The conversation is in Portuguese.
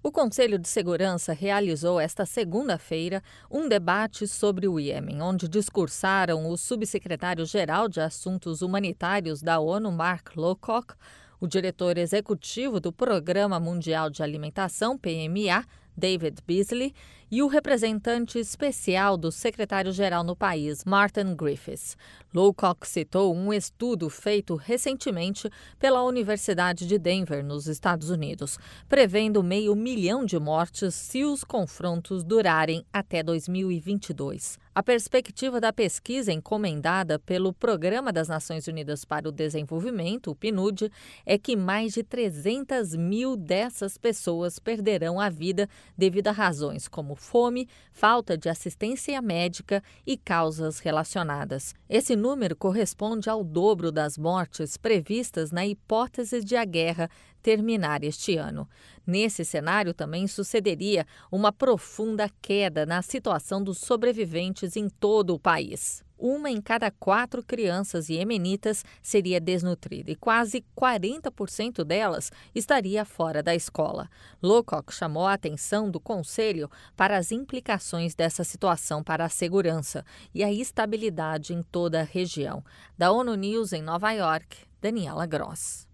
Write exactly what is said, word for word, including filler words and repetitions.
O Conselho de Segurança realizou esta segunda-feira um debate sobre o Iêmen, onde discursaram o subsecretário-geral de Assuntos Humanitários da ONU, Mark Lowcock, o diretor executivo do Programa Mundial de Alimentação, P M A, David Beasley, e o representante especial do secretário-geral no país, Martin Griffiths. Lowcock citou um estudo feito recentemente pela Universidade de Denver, nos Estados Unidos, prevendo meio milhão de mortes se os confrontos durarem até dois mil e vinte e dois. A perspectiva da pesquisa encomendada pelo Programa das Nações Unidas para o Desenvolvimento, o P N U D, é que mais de trezentas mil dessas pessoas perderão a vida devido a razões como fome, falta de assistência médica e causas relacionadas. Esse número corresponde ao dobro das mortes previstas na hipótese de a guerra terminar este ano. Nesse cenário também sucederia uma profunda queda na situação dos sobreviventes em todo o país. Uma em cada quatro crianças iemenitas seria desnutrida e quase quarenta por cento delas estaria fora da escola. Lowcock chamou a atenção do Conselho para as implicações dessa situação para a segurança e a estabilidade em toda a região. Da ONU News em Nova York, Daniela Gross.